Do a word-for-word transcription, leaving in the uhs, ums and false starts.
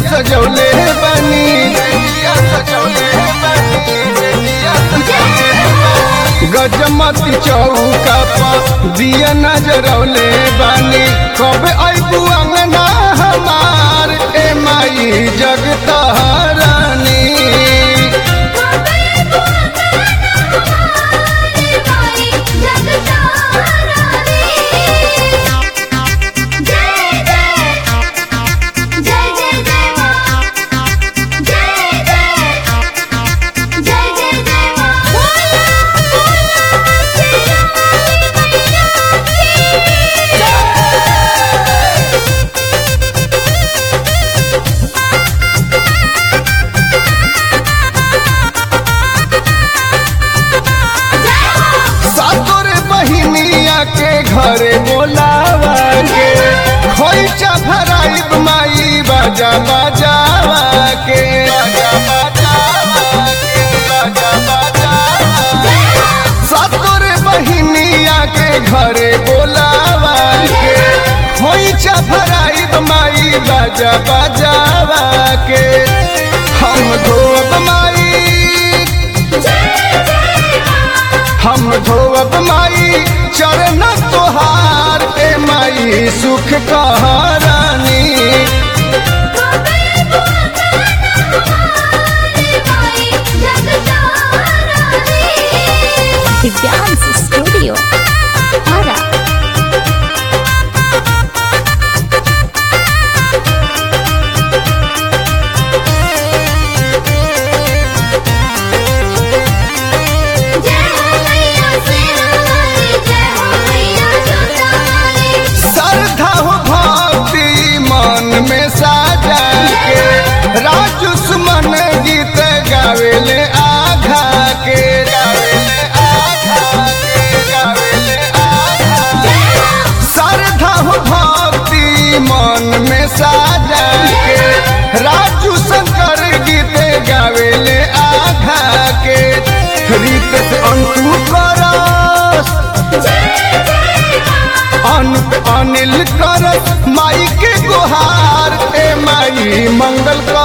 सजौले बनी बेदिया सजौले बनी बेदिया सजौले बनी गजमती चौका पर दिया नजरौले बनी कब आइबू अंगना हमार ए माई जगतारानी के घरे बोलावा के खोइचा भराइब माई बाजा बाजावा के बाजा बाजावा के बाजा बाजावा सातोर बहिनिया के घरे बोलावा के खोइचा भराइब माई बाजा बाजावा के हम धोब माई हम धोब माई चरण तोहार ए माई सुख कहारानी दिव्यांश स्टूडियो आरा राजू सुमन गीत गावेले आघा के गावेले आघा के गावेले आघा श्रद्धा भक्ति मन में साजा के राजू शंकर गीत गावेले आघा के रीत से अंतु करस अनिल करस माई के गुहार ए माई मंगल